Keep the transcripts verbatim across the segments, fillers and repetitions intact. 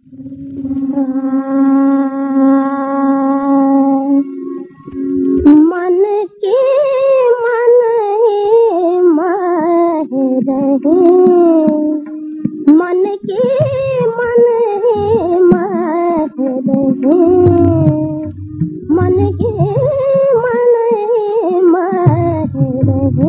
मन के मन ही मह रहे, मन के मन ही मह रहे, मन के मन ही मह रहे।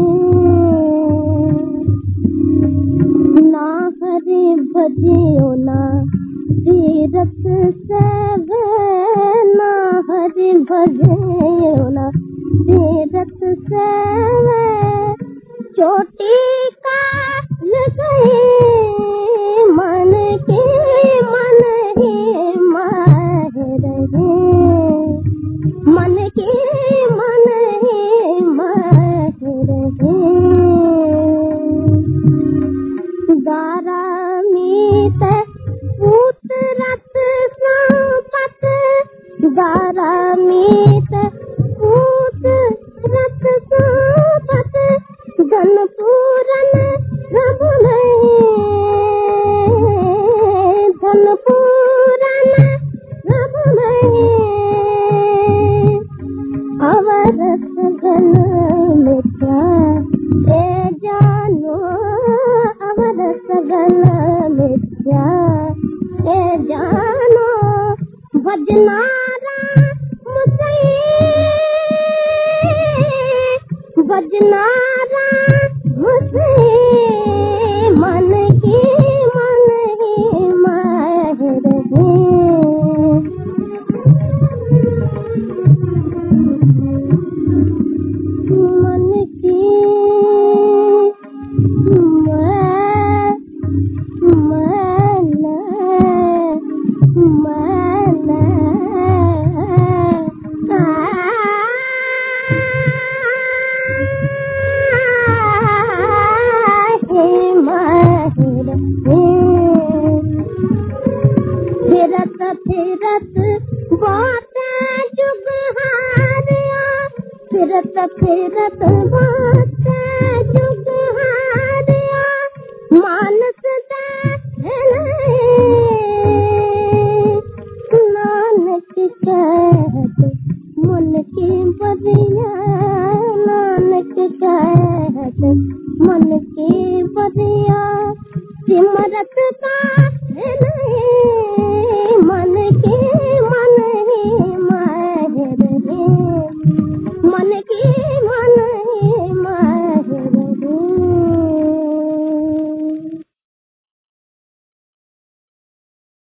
ना हरि भजियो ना तीरथ सब, ना हरि भजियो ना तीरथ सब, चोटी का गए मन के मन ही मह रहे, मन के मन ही मह रहे। दारा मीत पूत रत संपत, दारा मीत पूत रत संपत, धन पूरन प्रभु नहीं, धन पूरन प्रभु नहीं। अवर सगन मिथ्या ए जानो, अवर सगन मिथ्या ए जानो, भजनारा मुझे, भजनारा मुझे, मन की मन ही मह रहे। मन की मन, मन, मन, फिरत फिरत बात जुग हारिया, फिरत फिरत बात